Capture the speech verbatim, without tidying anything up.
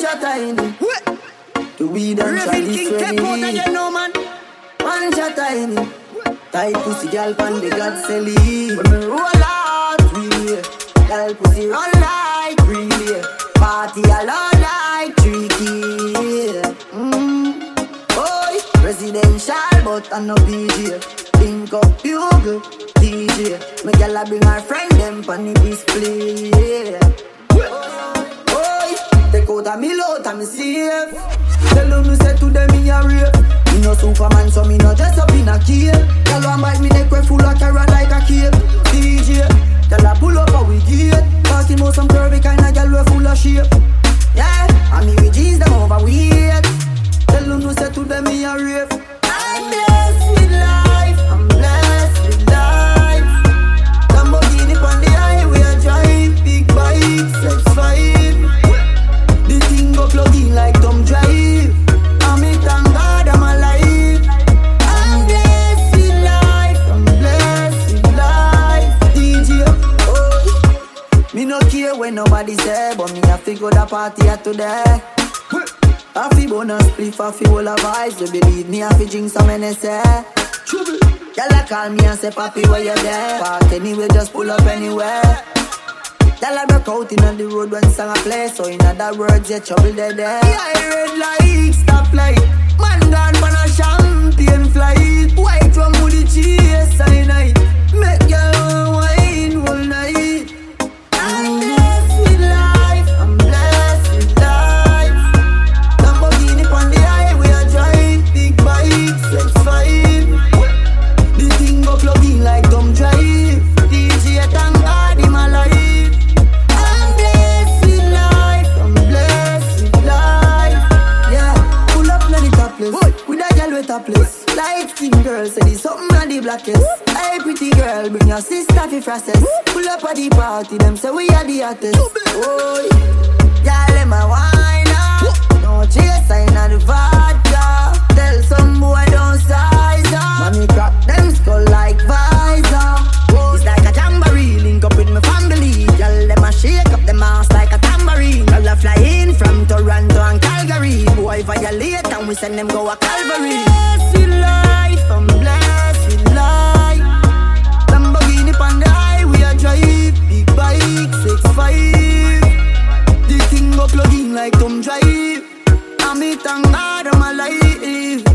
shot in it. To be done try this ready. One shot in it. Tight pussy girl pan the God celly. When me roll out, we girl pussy run like relay. Party alone like tricky. Mm. Boy, residential but I no P J. Think up bugle, D J. Me girl a bring her friend them pan the display. Boy, take out a me load and me safe. Tell them me say to them me a rape. Me no Superman so me no dress up in a cape. Girl one bite me neck we full of carrot like a cape. D J, girl a pull up a we gate. Talking about some curvy kind of girl we full of shape. Yeah, and me with jeans them overweight. Tell them no say to them me a rape. I'm blessed with life, I'm blessed with life. Lamborghini on the highway I drive, big bike, sex five. The thing go plug in like Tom Drive. And me thank God I'm alive. I'm blessed with life, I'm blessed with life. D J, oh, me no care when nobody say, but me have to go to party at today. I feel bonus, spliff, I feel all of vibes. You believe me, I feel drink some N S A. Y'all call me and say, Papi, where you there? Park anyway, just pull up anywhere. Y'all break out in the road when song a play. So in other words, you trouble there there. Yeah, red light, stop light. Man gone for a champagne flight. White rum with the cheese, I night. Make y'all wine all night. I'm blessed with life, I'm blessed with life. Lamborghini on the highway I drive, big bike, sex five. The thing go plug in like Tom Drive. D J thank God in my life. I'm blessed with life, I'm blessed with life. Yeah, pull up na the topless, with a girl with a place. Light skin girl say there's something on the blackest. Hey pretty girl, bring your sister fi process. Pull up at the party, them say we are the hottest. Oh, yeah, let my wine up. No chase, I inna the vodka. Tell some boy don't size up. Mommy crack them skull like visor. It's like a jamboree, link up with my family. Y'all them a shake up them ass like a tambourine. Y'all a fly in from Toronto and Calgary. Boy violate and we send them go a Calvary. Blessed with life, I'm blessed with life. Lamborghini on the highway I drive, big bike, six five. The thing go plug in like Tom Drive. And me thank God I'm alive.